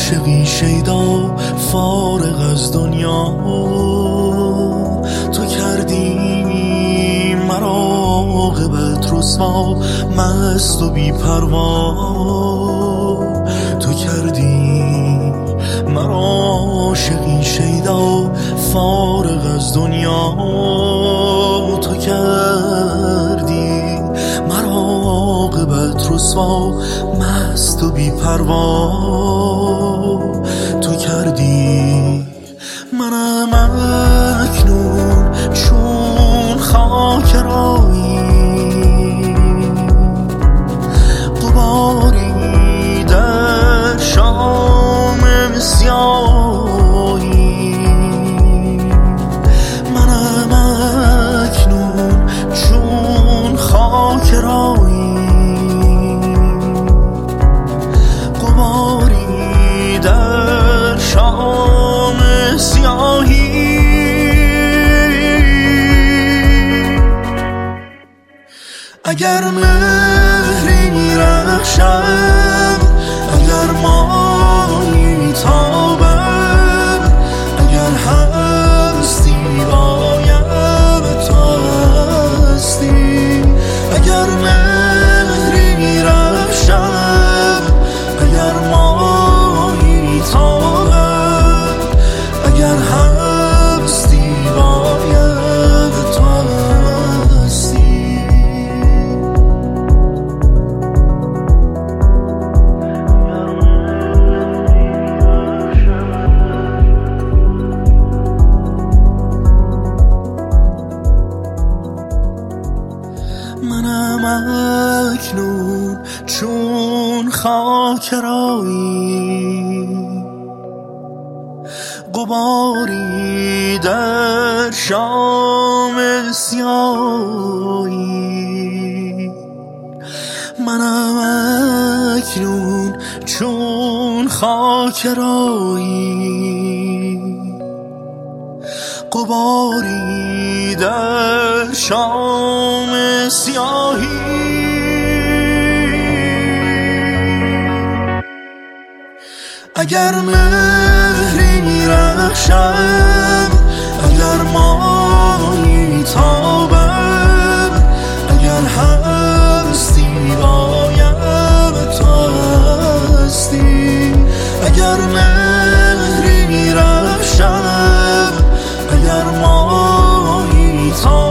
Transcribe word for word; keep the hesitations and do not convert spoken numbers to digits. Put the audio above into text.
عاشقی شیدا فارغ از دنیا، تو کردی مرا عاقبت رسوا، مست و بی پروا. تو کردی مرا عاشقی شیدا فارغ از دنیا، تو کردی مرا عاقبت رسوا، مست و بی پروا. تو کردی منم اکنون چون خاک رایی، غباری در شام سیاهی. منم اکنون چون خاک رایی، غباری در شام سیاهی. اگر مهری میرخشم، اگر مایی تابم، اگر هستی بایم تو هستی. اگر مهری میرخشم، اگر مایی تابم، اگر هستی بایم تو هستی. منم اکنون چون خاک رایی، غباری در شام سیاهی. منم اکنون چون خاک رایی، غباری در شام سیاهی. اگر مهری میرخشم، اگر مایی تابم، اگر هستی بایم تو هستی. اگر مهری میرخشم، اگر مایی تابم،